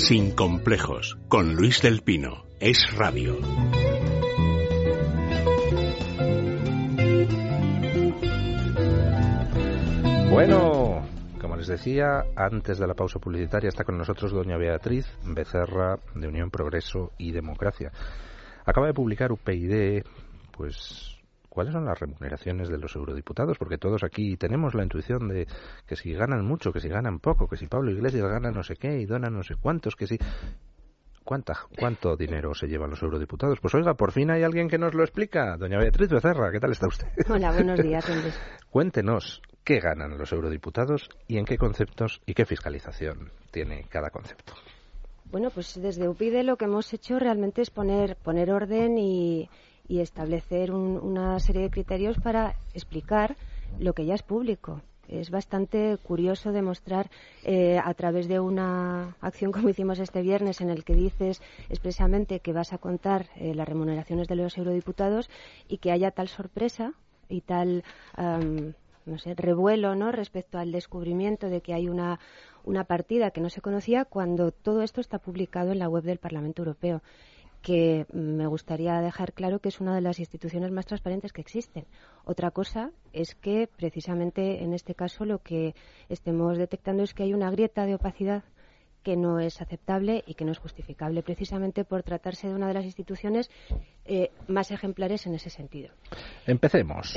Sin complejos, con Luis del Pino. Es Radio. Bueno, como les decía, antes de la pausa publicitaria está con nosotros doña Beatriz Becerra, de Unión, Progreso y Democracia. Acaba de publicar UPyD, pues, ¿cuáles son las remuneraciones de los eurodiputados? Porque todos aquí tenemos la intuición de que si ganan mucho, que si ganan poco, que si Pablo Iglesias gana no sé qué y dona no sé cuántos, que si... ¿Cuánto dinero se llevan los eurodiputados? Pues oiga, por fin hay alguien que nos lo explica. Doña Beatriz Becerra, ¿qué tal está usted? Hola, buenos días, Andrés. Cuéntenos, ¿qué ganan los eurodiputados y en qué conceptos y qué fiscalización tiene cada concepto? Bueno, pues desde UPyD lo que hemos hecho realmente es poner orden y establecer una serie de criterios para explicar lo que ya es público. Es bastante curioso demostrar a través de una acción como hicimos este viernes en el que dices expresamente que vas a contar las remuneraciones de los eurodiputados y que haya tal sorpresa y tal revuelo, ¿no?, respecto al descubrimiento de que hay una partida que no se conocía cuando todo esto está publicado en la web del Parlamento Europeo, que me gustaría dejar claro que es una de las instituciones más transparentes que existen. Otra cosa es que, precisamente en este caso, lo que estemos detectando es que hay una grieta de opacidad que no es aceptable y que no es justificable, precisamente por tratarse de una de las instituciones más ejemplares en ese sentido. Empecemos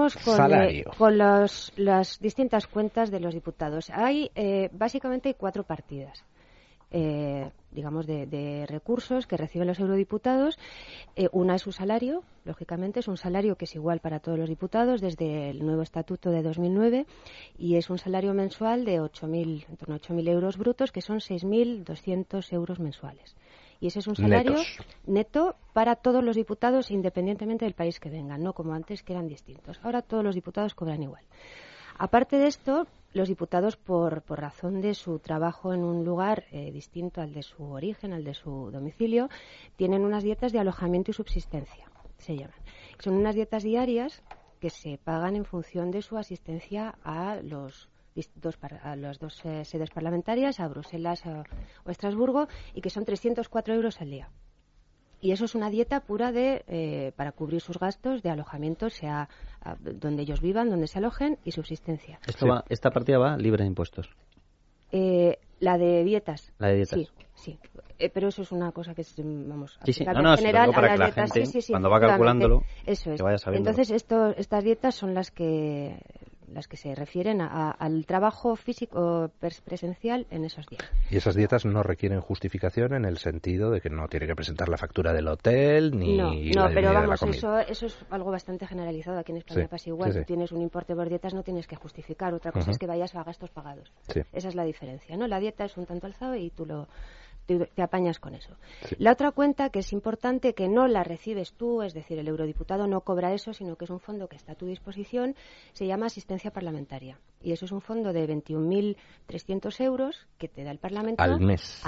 con las distintas cuentas de los diputados. Básicamente hay 4 partidas. Digamos, de recursos que reciben los eurodiputados. Una es su salario, lógicamente, es un salario que es igual para todos los diputados desde el nuevo estatuto de 2009 y es un salario mensual de en torno a 8.000 euros brutos, que son 6.200 euros mensuales. Y ese es un salario neto para todos los diputados, independientemente del país que vengan, no como antes, que eran distintos. Ahora todos los diputados cobran igual. Aparte de esto, los diputados, por razón de su trabajo en un lugar distinto al de su origen, al de su domicilio, tienen unas dietas de alojamiento y subsistencia, se llaman. Son unas dietas diarias que se pagan en función de su asistencia a las dos sedes parlamentarias, a Bruselas o Estrasburgo, y que son 304 euros al día. Y eso es una dieta pura para cubrir sus gastos de alojamiento, sea donde ellos vivan, donde se alojen, y subsistencia. Esta partida va libre de impuestos. La de dietas. La de dietas. Sí. Pero eso es una cosa que No, en general para a que las la dietas. gente, Sí, cuando va calculándolo, eso es. que vaya sabiendo. Entonces, estas dietas son las que se refieren al trabajo físico presencial en esos días. Y esas dietas no requieren justificación en el sentido de que no tiene que presentar la factura del hotel ni No, pero la vamos, comida. eso es algo bastante generalizado. Aquí en España pasa igual. Sí. Si tienes un importe por dietas no tienes que justificar. Otra cosa es que vayas a gastos pagados. Sí. Esa es la diferencia, ¿no? La dieta es un tanto alzado y tú te apañas con eso. Sí. La otra cuenta que es importante, que no la recibes tú, es decir, el eurodiputado no cobra eso, sino que es un fondo que está a tu disposición, se llama asistencia parlamentaria. Y eso es un fondo de 21.300 euros que te da el Parlamento al mes.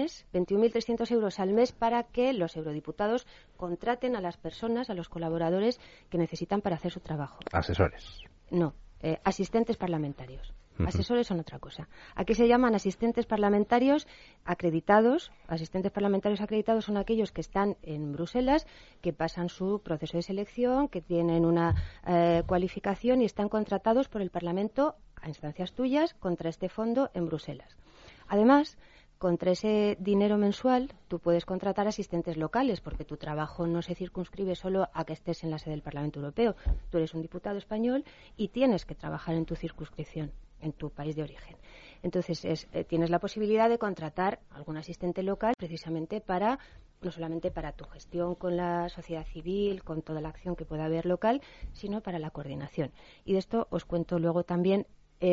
21.300 euros al mes para que los eurodiputados contraten a las personas, a los colaboradores que necesitan para hacer su trabajo. Asesores. No, asistentes parlamentarios. Asesores son otra cosa. Aquí se llaman asistentes parlamentarios acreditados. Asistentes parlamentarios acreditados son aquellos que están en Bruselas, que pasan su proceso de selección, que tienen una cualificación y están contratados por el Parlamento a instancias tuyas contra este fondo en Bruselas. Además, contra ese dinero mensual tú puedes contratar asistentes locales, porque tu trabajo no se circunscribe solo a que estés en la sede del Parlamento Europeo. Tú eres un diputado español y tienes que trabajar en tu circunscripción, en tu país de origen. Entonces, tienes la posibilidad de contratar algún asistente local precisamente no solamente para tu gestión con la sociedad civil, con toda la acción que pueda haber local, sino para la coordinación. Y de esto os cuento luego también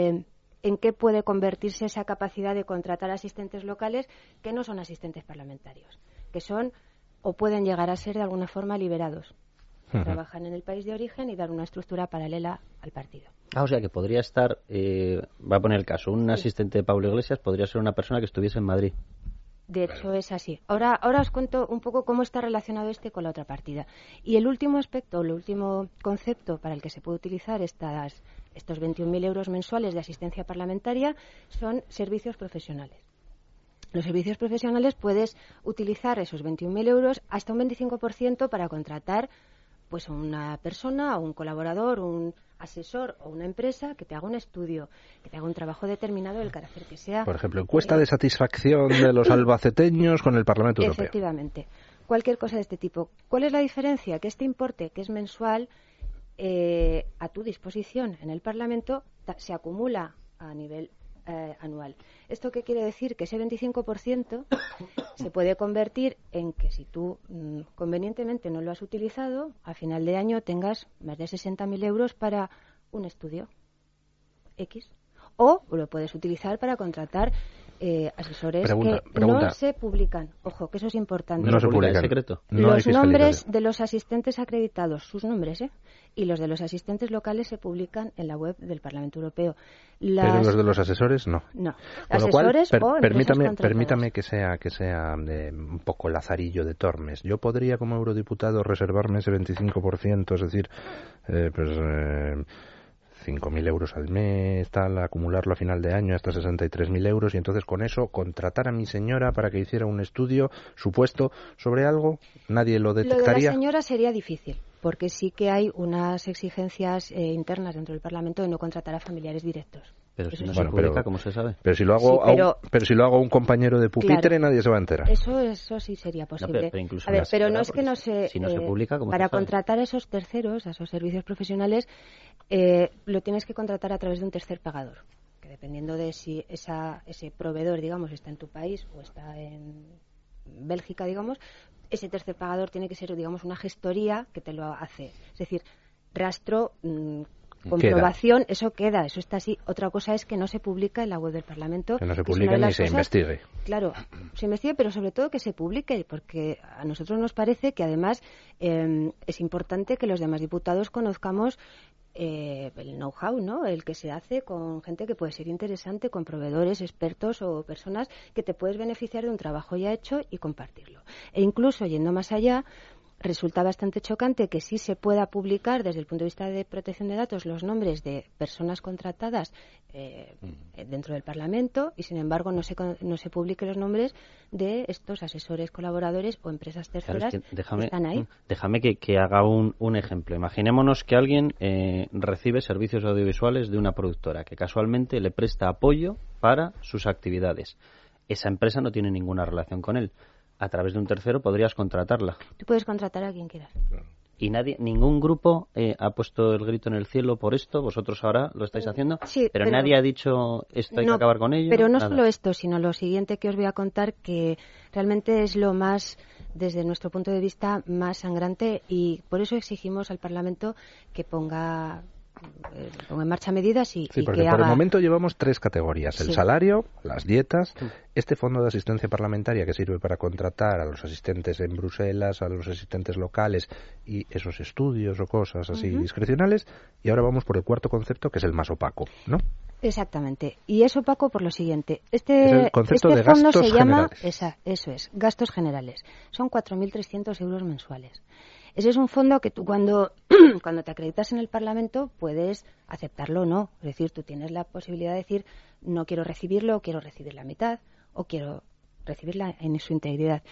en qué puede convertirse esa capacidad de contratar asistentes locales que no son asistentes parlamentarios, que son o pueden llegar a ser de alguna forma liberados. Trabajan en el país de origen y dar una estructura paralela al partido. O sea que podría estar, voy a poner el caso, un asistente de Pablo Iglesias podría ser una persona que estuviese en Madrid. De hecho, es así. Ahora os cuento un poco cómo está relacionado con la otra partida. Y el último aspecto, el último concepto para el que se puede utilizar estos 21.000 euros mensuales de asistencia parlamentaria son servicios profesionales. los servicios profesionales puedes utilizar esos 21.000 euros hasta un 25% para contratar pues a una persona, a un colaborador, un asesor o una empresa que te haga un estudio, que te haga un trabajo determinado del carácter que sea. Por ejemplo, encuesta de satisfacción de los albaceteños con el Parlamento Europeo. Efectivamente. Cualquier cosa de este tipo. ¿Cuál es la diferencia? Que este importe, que es mensual, a tu disposición en el Parlamento, se acumula a nivel anual. ¿Esto qué quiere decir? Que ese 25% se puede convertir en que si tú convenientemente no lo has utilizado, a final de año tengas más de 60.000 euros para un estudio X. O lo puedes utilizar para contratar asesores que no se publican. Ojo, que eso es importante. No se publican. ¿En secreto? No los nombres de los asistentes acreditados, sus nombres, y los de los asistentes locales se publican en la web del Parlamento Europeo. Pero los de los asesores no. No. Con lo cual, permítame que sea un poco lazarillo de Tormes. Yo podría, como eurodiputado, reservarme ese 25%, es decir, 5.000 euros al mes, acumularlo a final de año hasta 63.000 euros, y entonces con eso contratar a mi señora para que hiciera un estudio supuesto sobre algo. Nadie lo detectaría. Lo de la señora sería difícil, porque sí que hay unas exigencias internas dentro del Parlamento de no contratar a familiares directos. Pero si no se publica, ¿cómo se sabe? Pero si lo hago a un compañero de pupitre, claro, nadie se va a enterar. Eso sí sería posible. Pero no es que no se... Si no se publica, ¿cómo para se sabe? Contratar a esos terceros, a esos servicios profesionales, lo tienes que contratar a través de un tercer pagador. Que dependiendo de si ese proveedor, digamos, está en tu país o está en Bélgica, digamos, ese tercer pagador tiene que ser, digamos, una gestoría que te lo hace. Es decir, rastro... comprobación, eso está así. Otra cosa es que no se publica en la web del Parlamento. Que no se publique ni se investigue. Claro, se investigue, pero sobre todo que se publique, porque a nosotros nos parece que además es importante que los demás diputados conozcamos el know-how, ¿no? El que se hace con gente que puede ser interesante, con proveedores, expertos o personas que te puedes beneficiar de un trabajo ya hecho y compartirlo. E incluso, yendo más allá, resulta bastante chocante que sí se pueda publicar desde el punto de vista de protección de datos los nombres de personas contratadas dentro del Parlamento y sin embargo no se publique los nombres de estos asesores, colaboradores o empresas terceras que están ahí. Déjame que haga un ejemplo. Imaginémonos que alguien recibe servicios audiovisuales de una productora que casualmente le presta apoyo para sus actividades. Esa empresa no tiene ninguna relación con él. A través de un tercero podrías contratarla. Tú puedes contratar a quien quieras. Claro. Y ningún grupo ha puesto el grito en el cielo por esto. Vosotros ahora lo estáis haciendo. Sí, pero nadie ha dicho esto hay que acabar con ello. Pero no solo esto, sino lo siguiente que os voy a contar, que realmente es lo más, desde nuestro punto de vista, más sangrante, y por eso exigimos al Parlamento que ponga en marcha medidas y porque que por haga... el momento llevamos 3 categorías: el salario, las dietas, este fondo de asistencia parlamentaria que sirve para contratar a los asistentes en Bruselas, a los asistentes locales y esos estudios o cosas así discrecionales, y ahora vamos por el cuarto concepto, que es el más opaco, ¿no? Exactamente, y es opaco por lo siguiente. Es el concepto de fondo gastos se llama, generales. eso es, gastos generales. Son 4.300 euros mensuales. Ese es un fondo que tú cuando te acreditas en el Parlamento puedes aceptarlo o no. Es decir, tú tienes la posibilidad de decir no quiero recibirlo, o quiero recibir la mitad, o quiero recibirla en su integridad.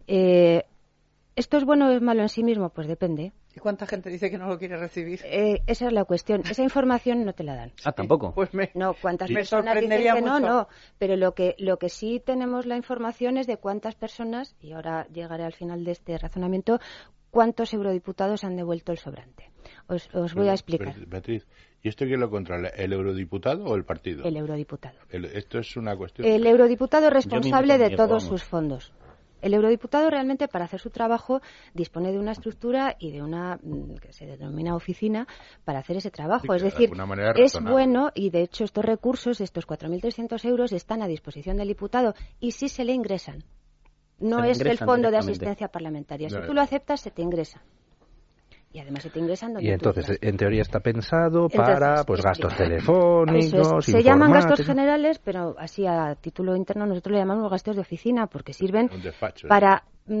¿Esto es bueno o es malo en sí mismo? Pues depende. ¿Y cuánta gente dice que no lo quiere recibir? Esa es la cuestión. Esa información no te la dan. Ah, tampoco. Pues no, cuántas me personas dicen sorprendería que mucho. no. Pero lo que sí tenemos la información es de cuántas personas, y ahora llegaré al final de este razonamiento, cuántos eurodiputados han devuelto el sobrante. Os voy a explicar. Beatriz, ¿y esto quién lo controla? ¿El eurodiputado o el partido? El eurodiputado. Esto es una cuestión... El eurodiputado es responsable de todos sus fondos. El eurodiputado realmente, para hacer su trabajo, dispone de una estructura y de una que se denomina oficina para hacer ese trabajo. Sí, es decir, es bueno, y de hecho estos recursos, estos 4.300 euros, están a disposición del diputado y sí se le ingresan. No es el fondo de asistencia parlamentaria. Si tú lo aceptas, se te ingresa. Y además se te ingresan donde Y entonces, tú en teoría está pensado para gastos telefónicos, se llaman gastos generales, pero así a título interno nosotros le llamamos gastos de oficina porque sirven un despacho, para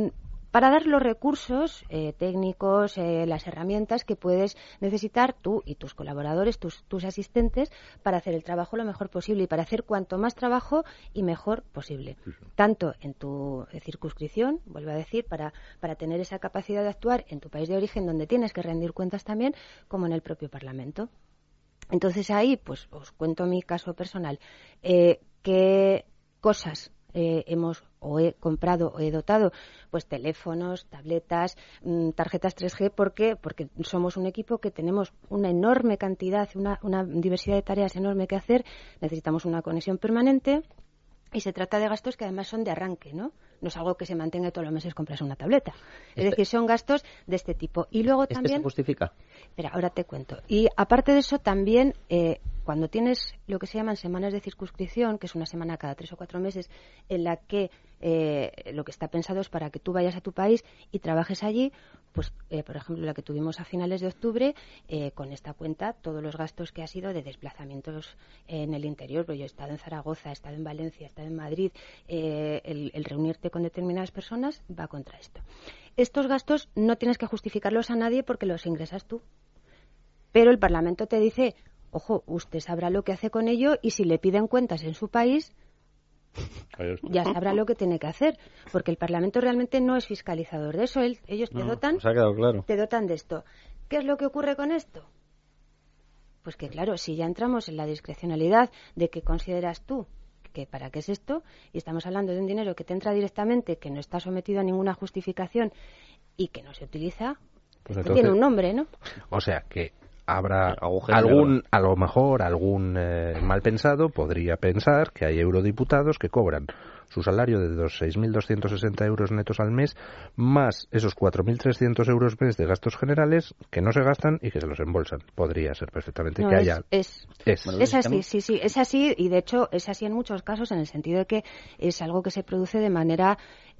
para dar los recursos técnicos, las herramientas que puedes necesitar tú y tus colaboradores, tus asistentes, para hacer el trabajo lo mejor posible y para hacer cuanto más trabajo y mejor posible. Tanto en tu circunscripción, vuelvo a decir, para tener esa capacidad de actuar en tu país de origen, donde tienes que rendir cuentas también, como en el propio Parlamento. Entonces ahí, pues os cuento mi caso personal. ¿Qué cosas hemos o he comprado o he dotado? Pues teléfonos, tabletas, tarjetas 3G. ¿Por qué? Porque somos un equipo que tenemos una enorme cantidad, una diversidad de tareas enorme que hacer. Necesitamos una conexión permanente y se trata de gastos que además son de arranque, ¿no? No es algo que se mantenga todos los meses compras una tableta. Es decir, son gastos de este tipo. Y luego también... ¿Se justifica? Espera, ahora te cuento. Y aparte de eso también, cuando tienes lo que se llaman semanas de circunscripción, que es una semana cada 3 o 4 meses, en la que lo que está pensado es para que tú vayas a tu país y trabajes allí, pues, por ejemplo, la que tuvimos a finales de octubre, con esta cuenta, todos los gastos que ha sido de desplazamientos en el interior. Pues yo he estado en Zaragoza, he estado en Valencia, he estado en Madrid, el reunirte con determinadas personas va contra esto. Estos gastos no tienes que justificarlos a nadie porque los ingresas tú. Pero el Parlamento te dice, ojo, usted sabrá lo que hace con ello y si le piden cuentas en su país, ya sabrá lo que tiene que hacer, porque el Parlamento realmente no es fiscalizador de eso. Ellos te dotan, pues ha quedado claro. Te dotan de esto. ¿Qué es lo que ocurre con esto? Pues que claro, si ya entramos en la discrecionalidad de qué consideras tú, que para qué es esto, y estamos hablando de un dinero que te entra directamente, que no está sometido a ninguna justificación y que no se utiliza, pues entonces, tiene un nombre, ¿no? O sea que habrá a lo mejor algún mal pensado podría pensar que hay eurodiputados que cobran su salario de 6.260 euros netos al mes, más esos 4.300 euros mes de gastos generales que no se gastan y que se los embolsan. Podría ser perfectamente que haya... Es así, sí, es así, y de hecho es así en muchos casos, en el sentido de que es algo que se produce de manera...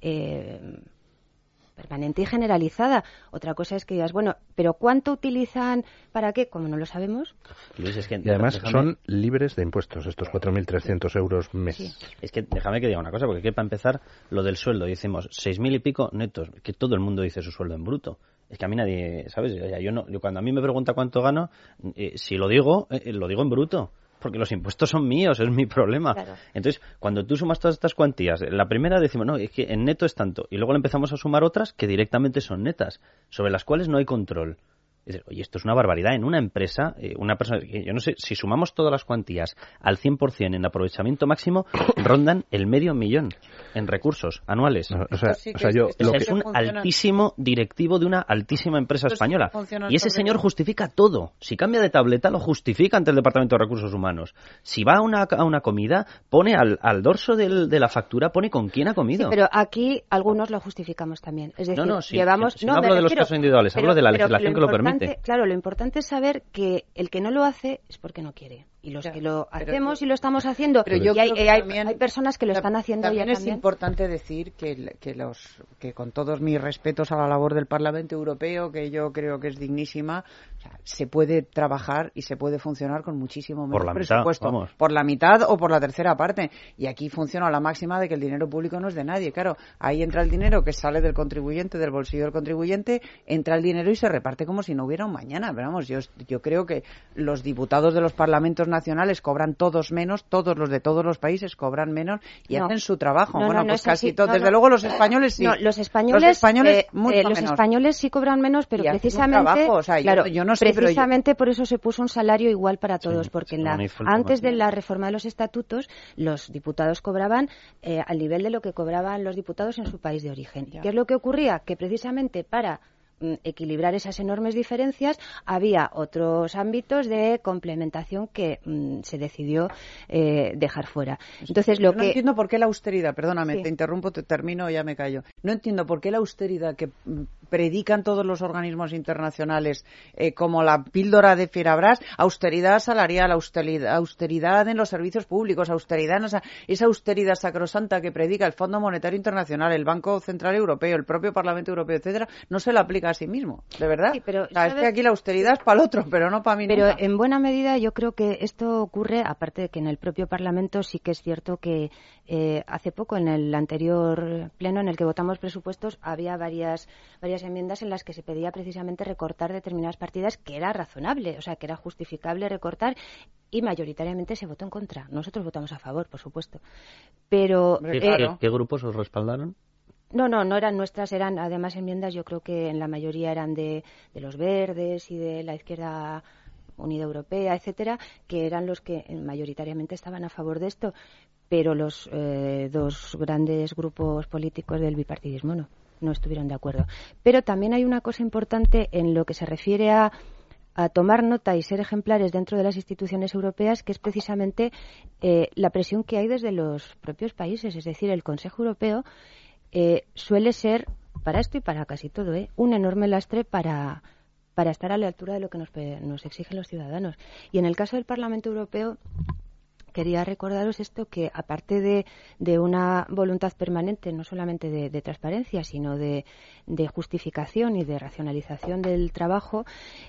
permanente y generalizada. Otra cosa es que digas, bueno, ¿pero cuánto utilizan para qué? Como no lo sabemos. Luis, es que, y además son libres de impuestos estos 4.300 euros mes. Sí. Es que déjame que diga una cosa, porque aquí para empezar lo del sueldo, decimos 6.000 y pico netos, que todo el mundo dice su sueldo en bruto. Es que a mí nadie, ¿sabes? Yo cuando a mí me pregunta cuánto gano, si lo digo en bruto. Porque los impuestos son míos, es mi problema. Claro. Entonces, cuando tú sumas todas estas cuantías, la primera decimos, no, es que en neto es tanto. Y luego le empezamos a sumar otras que directamente son netas, sobre las cuales no hay control. Es decir, oye, esto es una barbaridad. En una empresa, una persona, yo no sé, si sumamos todas las cuantías al 100% en aprovechamiento máximo, rondan el 500.000 en recursos anuales. Es un altísimo directivo de una altísima empresa española. Y ese señor justifica todo. Si cambia de tableta, lo justifica ante el Departamento de Recursos Humanos. Si va a una comida, pone al dorso de la factura, pone con quién ha comido. Sí, pero aquí algunos lo justificamos también. Es decir, no hablo de los casos individuales, hablo de la legislación que lo permite. Claro, lo importante es saber que el que no lo hace es porque no quiere. Y los que lo hacemos y lo estamos haciendo, pero yo hay personas que lo están haciendo también ya es importante decir que con todos mis respetos a la labor del Parlamento Europeo, que yo creo que es dignísima, o sea, se puede trabajar y se puede funcionar con muchísimo menos presupuesto. Por la mitad o por la tercera parte. Y aquí funciona la máxima de que el dinero público no es de nadie. Claro, ahí entra el dinero que sale del contribuyente, del bolsillo del contribuyente, entra el dinero y se reparte como si no hubiera un mañana. Pero vamos, yo creo que los diputados de los parlamentos nacionales cobran todos menos, todos los de todos los países cobran menos y hacen su trabajo. Pues casi todos. Desde luego los españoles sí. No, los españoles sí cobran menos, pero precisamente, yo no sé, precisamente por eso se puso un salario igual para todos, porque antes de la reforma de los estatutos, los diputados cobraban al nivel de lo que cobraban los diputados en su país de origen. ¿Qué es lo que ocurría? Que precisamente para equilibrar esas enormes diferencias, había otros ámbitos de complementación que se decidió dejar fuera. Entonces, no entiendo por qué la austeridad, perdóname, te interrumpo, te termino, ya me callo. No entiendo por qué la austeridad que predican todos los organismos internacionales como la píldora de Fierabras, austeridad salarial, austeridad en los servicios públicos, austeridad, esa austeridad sacrosanta que predica el Fondo Monetario Internacional, el Banco Central Europeo, el propio Parlamento Europeo, etcétera, no se la aplica a sí mismo, de verdad. Sí, pero, es que aquí la austeridad es para el otro, pero no para mí. Pero nunca. En buena medida yo creo que esto ocurre, aparte de que en el propio Parlamento sí que es cierto que hace poco, en el anterior pleno en el que votamos presupuestos, había varias enmiendas en las que se pedía precisamente recortar determinadas partidas, que era razonable, o sea, que era justificable recortar, y mayoritariamente se votó en contra. Nosotros votamos a favor, por supuesto. Pero ¿Qué grupos os respaldaron? No eran nuestras, eran además enmiendas, yo creo que en la mayoría eran de los Verdes y de la Izquierda Unida Europea, etcétera, que eran los que mayoritariamente estaban a favor de esto, pero los dos grandes grupos políticos del bipartidismo no estuvieron de acuerdo. Pero también hay una cosa importante en lo que se refiere a tomar nota y ser ejemplares dentro de las instituciones europeas, que es precisamente la presión que hay desde los propios países. Es decir, el Consejo Europeo suele ser, para esto y para casi todo, un enorme lastre para estar a la altura de lo que nos exigen los ciudadanos. Y en el caso del Parlamento Europeo, quería recordaros esto, que aparte de una voluntad permanente, no solamente de transparencia, sino de justificación y de racionalización del trabajo,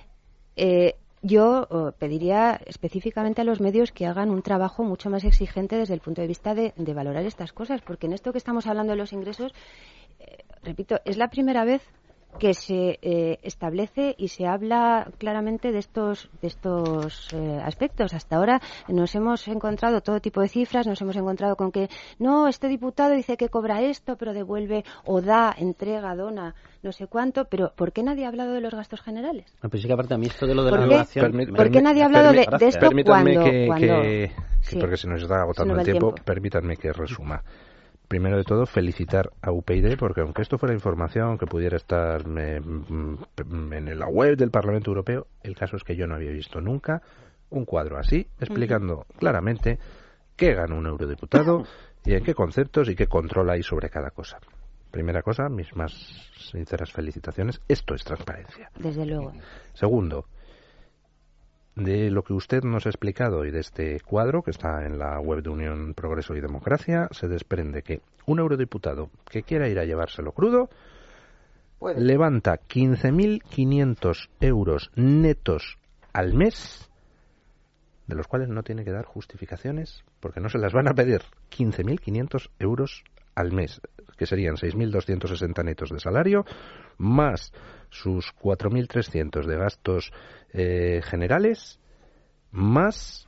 yo pediría específicamente a los medios que hagan un trabajo mucho más exigente desde el punto de vista de valorar estas cosas, porque en esto que estamos hablando de los ingresos, repito, es la primera vez que se establece y se habla claramente de estos aspectos. Hasta ahora nos hemos encontrado todo tipo de cifras, nos hemos encontrado con que no, este diputado dice que cobra esto, pero devuelve o da, entrega, dona, no sé cuánto, pero ¿por qué nadie ha hablado de los gastos generales? No, pero sí que aparte a mí esto de lo de la relación... ¿Por qué nadie ha hablado de esto permítanme cuando sí, porque se nos está agotando el tiempo, permítanme que resuma. Primero de todo, felicitar a UPyD, porque aunque esto fuera información que pudiera estar en la web del Parlamento Europeo, el caso es que yo no había visto nunca un cuadro así, explicando claramente qué gana un eurodiputado y en qué conceptos y qué control hay sobre cada cosa. Primera cosa, mis más sinceras felicitaciones. Esto es transparencia. Desde luego. Segundo, de lo que usted nos ha explicado y de este cuadro que está en la web de Unión Progreso y Democracia, se desprende que un eurodiputado que quiera ir a llevárselo crudo levanta 15.500 euros netos al mes, de los cuales no tiene que dar justificaciones porque no se las van a pedir. 15.500 euros al mes, que serían 6.260 netos de salario, más sus 4.300 de gastos generales, más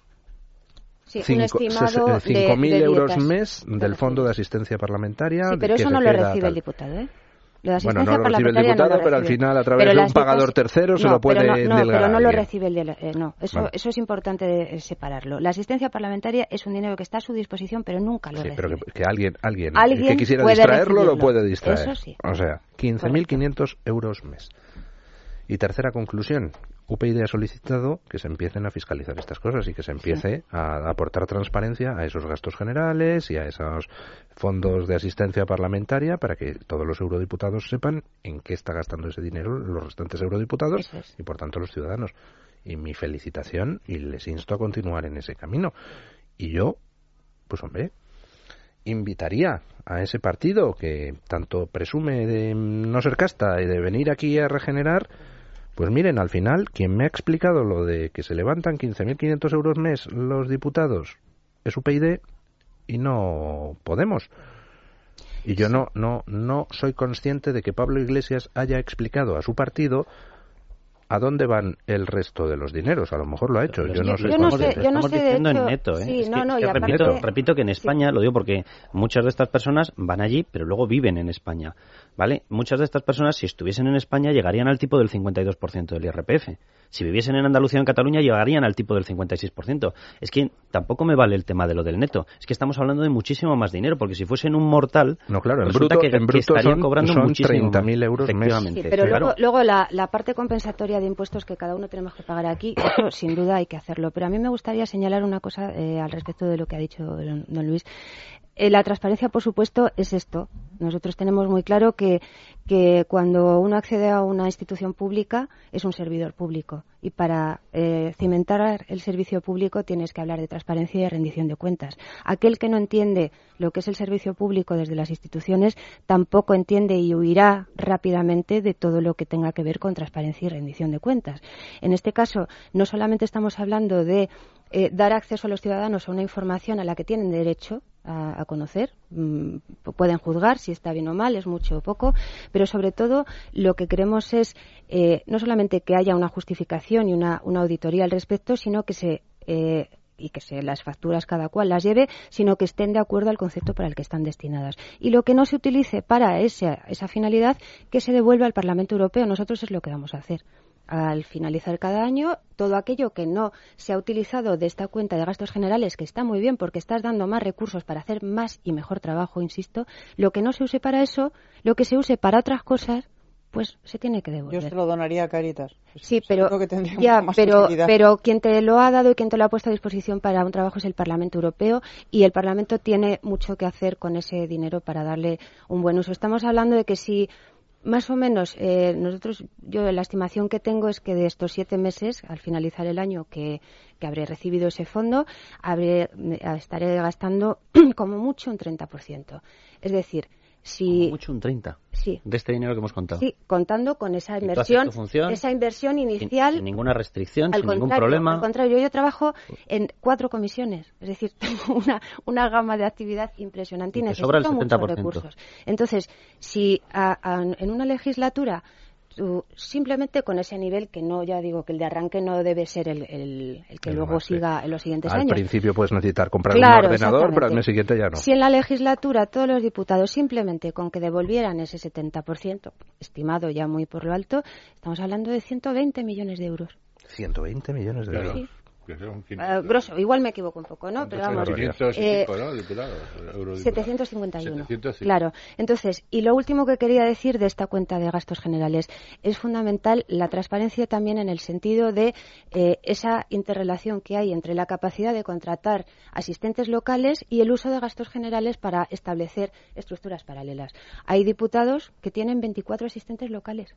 5.000 euros mes del Fondo de Asistencia Parlamentaria. Sí, pero eso no lo recibe el diputado, ¿eh? Bueno, no lo recibe el diputado, pero al final, a través de un pagador tercero, se lo puede delegar. Pero no lo recibe eso es importante separarlo. La asistencia parlamentaria es un dinero que está a su disposición, pero nunca lo recibe. Pero que alguien que quisiera distraerlo, lo puede distraer. Eso sí. O sea, 15.500 euros mes. Y tercera conclusión, UPyD ha solicitado que se empiecen a fiscalizar estas cosas y que se empiece a aportar transparencia a esos gastos generales y a esos fondos de asistencia parlamentaria para que todos los eurodiputados sepan en qué está gastando ese dinero los restantes eurodiputados y por tanto los ciudadanos. Y mi felicitación, y les insto a continuar en ese camino. Y yo, pues hombre, invitaría a ese partido que tanto presume de no ser casta y de venir aquí a regenerar. Pues miren, al final, quien me ha explicado lo de que se levantan 15.500 euros mes los diputados es UPyD y no Podemos. Y yo no soy consciente de que Pablo Iglesias haya explicado a su partido a dónde van el resto de los dineros. A lo mejor lo ha hecho. Yo no sé. Estamos diciendo en neto. Repito que en España, lo digo porque muchas de estas personas van allí, pero luego viven en España. ¿Vale? Muchas de estas personas, si estuviesen en España, llegarían al tipo del 52% del IRPF. Si viviesen en Andalucía o en Cataluña, llegarían al tipo del 56%. Es que tampoco me vale el tema de lo del neto. Es que estamos hablando de muchísimo más dinero, porque si fuesen un mortal, no, claro, en bruto estarían cobrando muchísimo 30.000 euros mes. Sí, pero luego la parte compensatoria de impuestos que cada uno tenemos que pagar aquí, eso sin duda hay que hacerlo. Pero a mí me gustaría señalar una cosa al respecto de lo que ha dicho don Luis. La transparencia, por supuesto, es esto. Nosotros tenemos muy claro que cuando uno accede a una institución pública es un servidor público y para cimentar el servicio público tienes que hablar de transparencia y de rendición de cuentas. Aquel que no entiende lo que es el servicio público desde las instituciones tampoco entiende y huirá rápidamente de todo lo que tenga que ver con transparencia y rendición de cuentas. En este caso, no solamente estamos hablando de dar acceso a los ciudadanos a una información a la que tienen derecho a conocer, pueden juzgar si está bien o mal, es mucho o poco, pero sobre todo lo que queremos es no solamente que haya una justificación y una auditoría al respecto, sino que las facturas cada cual las lleve, sino que estén de acuerdo al concepto para el que están destinadas. Y lo que no se utilice para esa finalidad, que se devuelva al Parlamento Europeo. Nosotros es lo que vamos a hacer. Al finalizar cada año, todo aquello que no se ha utilizado de esta cuenta de gastos generales, que está muy bien porque estás dando más recursos para hacer más y mejor trabajo, insisto, lo que no se use para eso, lo que se use para otras cosas, pues se tiene que devolver. Yo se lo donaría a Cáritas. Sí, pero quien te lo ha dado y quien te lo ha puesto a disposición para un trabajo es el Parlamento Europeo, y el Parlamento tiene mucho que hacer con ese dinero para darle un buen uso. Estamos hablando de que si más o menos, yo la estimación que tengo es que de estos 7 meses, al finalizar el año que habré recibido ese fondo, estaré gastando como mucho un 30%. Es decir, como mucho un 30%. Sí. De este dinero que hemos contado. Sí, contando con esa inversión inicial. Sin ninguna restricción, sin ningún problema. Al contrario, yo trabajo en 4 comisiones, es decir, tengo una gama de actividad impresionante y necesito muchos recursos. Entonces, si en una legislatura tú, simplemente con ese nivel, que no, ya digo que el de arranque no debe ser el que luego siga en los siguientes años. Al principio puedes necesitar comprar un ordenador, pero al mes siguiente ya no. Si en la legislatura todos los diputados simplemente con que devolvieran ese 70%, estimado ya muy por lo alto, estamos hablando de 120 millones de euros. 120 millones de euros. Sí. Grosso, igual me equivoco un poco, ¿no? Pero vamos, 751. Claro. Entonces, y lo último que quería decir de esta cuenta de gastos generales, es fundamental la transparencia también en el sentido de esa interrelación que hay entre la capacidad de contratar asistentes locales y el uso de gastos generales para establecer estructuras paralelas. Hay diputados que tienen 24 asistentes locales.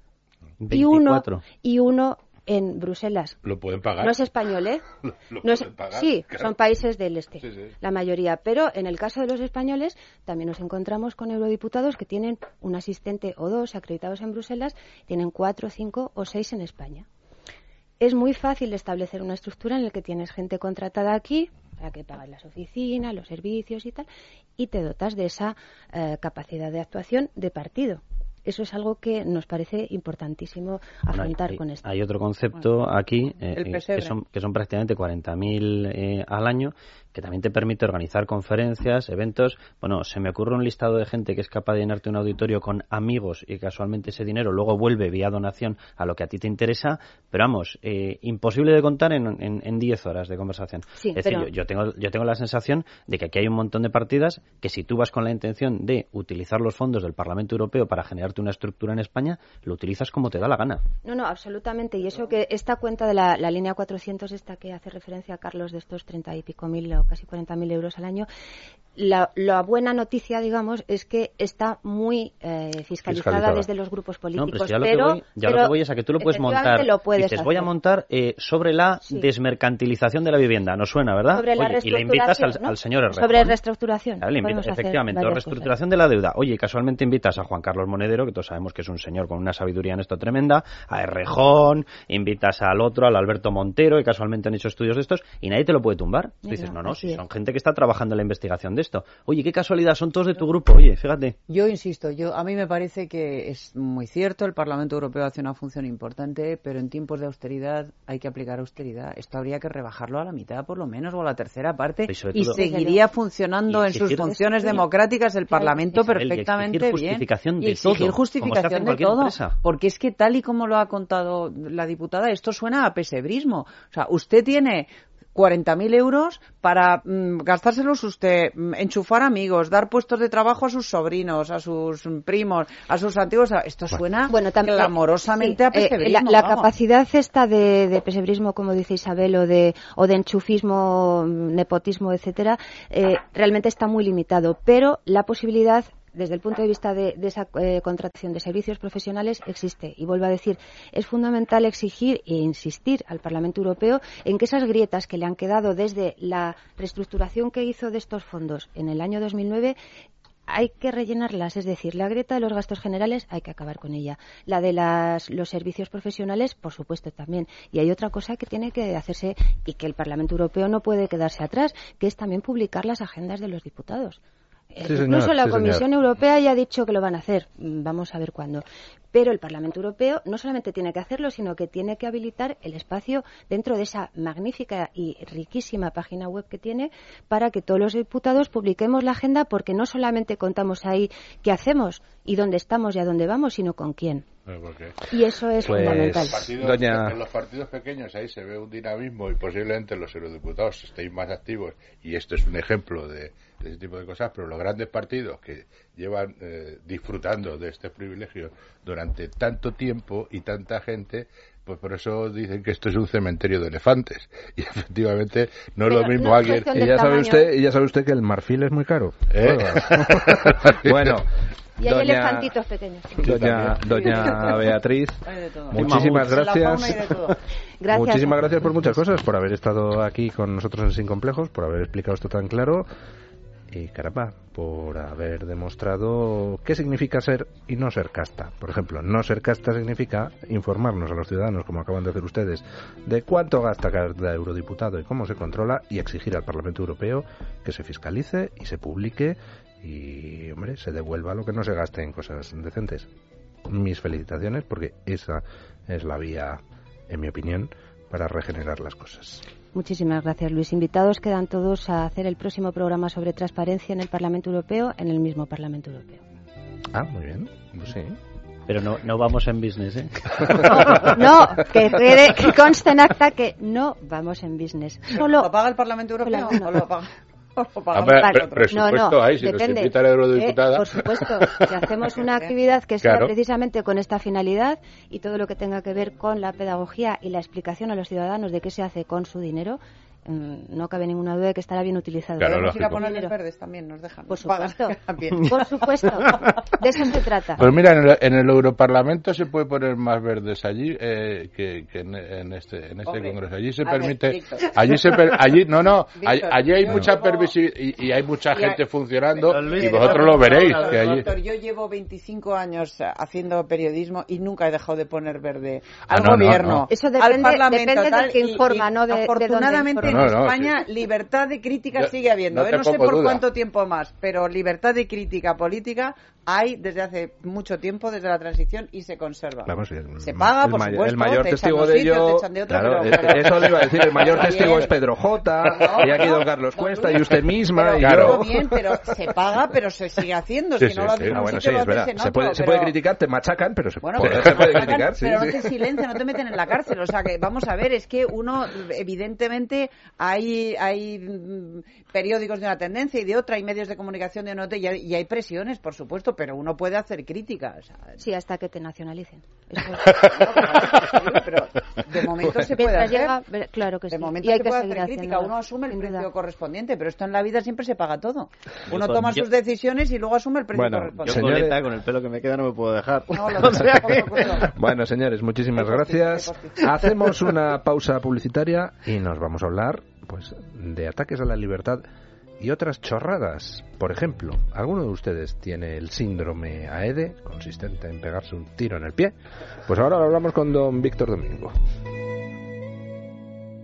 24. Y uno en Bruselas. ¿Lo pueden pagar? No es español, ¿eh? Pueden pagar, sí, claro. Son países del este, sí. La mayoría. Pero en el caso de los españoles también nos encontramos con eurodiputados que tienen un asistente o 2 acreditados en Bruselas, tienen 4, 5 o 6 en España. Es muy fácil establecer una estructura en la que tienes gente contratada aquí, para que pagas las oficinas, los servicios y tal, y te dotas de esa capacidad de actuación de partido. Eso es algo que nos parece importantísimo afrontar con esto. Hay otro concepto aquí, que son prácticamente 40.000 al año, que también te permite organizar conferencias, eventos. Bueno, se me ocurre un listado de gente que es capaz de llenarte un auditorio con amigos y casualmente ese dinero luego vuelve vía donación a lo que a ti te interesa, pero vamos, imposible de contar en 10 horas de conversación. Sí, es decir, yo tengo la sensación de que aquí hay un montón de partidas que si tú vas con la intención de utilizar los fondos del Parlamento Europeo para generarte una estructura en España, lo utilizas como te da la gana. No, absolutamente. Y eso que esta cuenta de la línea 400, esta que hace referencia a Carlos, de estos 30 y pico mil o casi 40.000 euros al año, la buena noticia, digamos, es que está muy fiscalizada desde los grupos políticos. No, lo que voy es a que tú lo puedes montar. Dices, voy a montar sobre la desmercantilización de la vivienda. ¿Nos suena, verdad? Sobre la y le invitas al señor Errejón. Sobre reestructuración. Efectivamente, reestructuración de la deuda. Oye, casualmente invitas a Juan Carlos Monedero, que todos sabemos que es un señor con una sabiduría en esto tremenda, a Errejón, invitas al otro, al Alberto Montero, que casualmente han hecho estudios de estos, y nadie te lo puede tumbar. Tú dices, si son gente que está trabajando en la investigación de esto. Oye, qué casualidad, son todos de tu grupo, oye, fíjate. Yo insisto, a mí me parece que es muy cierto, el Parlamento Europeo hace una función importante, pero en tiempos de austeridad hay que aplicar austeridad. Esto habría que rebajarlo a la mitad, por lo menos, o a la tercera parte, y seguiría funcionando en sus funciones democráticas el Parlamento perfectamente bien. Y exigir justificación de todo, porque es que tal y como lo ha contado la diputada, esto suena a pesebrismo. O sea, usted tiene 40.000 euros para gastárselos usted, enchufar amigos, dar puestos de trabajo a sus sobrinos, a sus primos, a sus antiguos. Esto suena clamorosamente a pesebrismo. La capacidad esta de pesebrismo, como dice Isabel, o de enchufismo, nepotismo, etcétera, realmente está muy limitado. Pero la posibilidad desde el punto de vista de esa contratación de servicios profesionales, existe. Y vuelvo a decir, es fundamental exigir e insistir al Parlamento Europeo en que esas grietas que le han quedado desde la reestructuración que hizo de estos fondos en el año 2009 hay que rellenarlas, es decir, la grieta de los gastos generales hay que acabar con ella. La de los servicios profesionales, por supuesto, también. Y hay otra cosa que tiene que hacerse y que el Parlamento Europeo no puede quedarse atrás, que es también publicar las agendas de los diputados. Sí, incluso la Comisión señor. Europea ya ha dicho que lo van a hacer. Vamos a ver cuándo. Pero el Parlamento Europeo no solamente tiene que hacerlo, sino que tiene que habilitar el espacio dentro de esa magnífica y riquísima página web que tiene para que todos los diputados publiquemos la agenda, porque no solamente contamos ahí qué hacemos y dónde estamos y a dónde vamos, sino con quién. Y eso es fundamental. En los partidos pequeños ahí se ve un dinamismo y posiblemente los eurodiputados estéis más activos, y esto es un ejemplo de ese tipo de cosas, pero los grandes partidos que llevan disfrutando de este privilegio durante tanto tiempo y tanta gente, pues por eso dicen que esto es un cementerio de elefantes, y efectivamente no es lo mismo alguien. Y ya sabe usted que el marfil es muy caro. Bueno. Y hay elefantitos pequeños. Doña Beatriz, muchísimas gracias. Muchísimas gracias por muchas cosas, por haber estado aquí con nosotros en Sin Complejos, por haber explicado esto tan claro y, caramba, por haber demostrado qué significa ser y no ser casta. Por ejemplo, no ser casta significa informarnos a los ciudadanos, como acaban de hacer ustedes, de cuánto gasta cada eurodiputado y cómo se controla, y exigir al Parlamento Europeo que se fiscalice y se publique y, hombre, se devuelva lo que no se gaste en cosas decentes. Mis felicitaciones, porque esa es la vía, en mi opinión, para regenerar las cosas. Muchísimas gracias, Luis. Invitados quedan todos a hacer el próximo programa sobre transparencia en el Parlamento Europeo, en el mismo Parlamento Europeo. Ah, muy bien. Pues sí. Pero no vamos en business, ¿eh? No, que conste en acta que no vamos en business. Solo ¿lo paga el Parlamento Europeo o lo paga? Presupuesto hay, si nos invita la eurodiputada. Por supuesto, si hacemos una actividad que sea precisamente con esta finalidad, y todo lo que tenga que ver con la pedagogía y la explicación a los ciudadanos de qué se hace con su dinero, no cabe ninguna duda de que estará bien utilizado. Podemos ir a ponerles verdes también, nos dejan. Por supuesto, por supuesto, de eso se trata. Pues mira, en el Europarlamento se puede poner más verdes allí que en este Congreso. Allí se permite, allí hay mucha permisividad y hay mucha gente funcionando, y vosotros lo veréis. Que allí... Doctor, yo llevo 25 años haciendo periodismo y nunca he dejado de poner verde al gobierno, Eso depende, al Parlamento, depende de quién informa, no de afortunadamente en España libertad de crítica sigue habiendo. No sé por cuánto tiempo más, pero libertad de crítica política hay desde hace mucho tiempo, desde la transición, y se conserva. Vamos, se paga, por supuesto, el mayor testigo de ello, eso le iba a decir, el mayor testigo es Pedro J, y aquí don Carlos Cuesta, y usted misma, y yo. Bien, pero se paga, pero se sigue haciendo. Si no lo haces, bueno, sí, es verdad. Se puede criticar, te machacan, pero se puede criticar. Pero no te silencian, no te meten en la cárcel. O sea, que vamos a ver, es que uno, evidentemente, hay periódicos de una tendencia y de otra, hay medios de comunicación de otra, y hay presiones, por supuesto, pero uno puede hacer críticas. Sí, hasta que te nacionalicen. Pero de momento se puede hacer. Claro que sí. De momento se puede hacer crítica. Uno asume el precio correspondiente, pero esto en la vida siempre se paga todo. Uno toma sus decisiones y luego asume el precio correspondiente. Yo, señores, con el pelo que me queda, no me puedo dejar. Bueno, señores, muchísimas gracias. Hacemos una pausa publicitaria y nos vamos a hablar, pues, de ataques a la libertad y otras chorradas. Por ejemplo, ¿alguno de ustedes tiene el síndrome AEDE, consistente en pegarse un tiro en el pie? Pues ahora lo hablamos con don Víctor Domingo.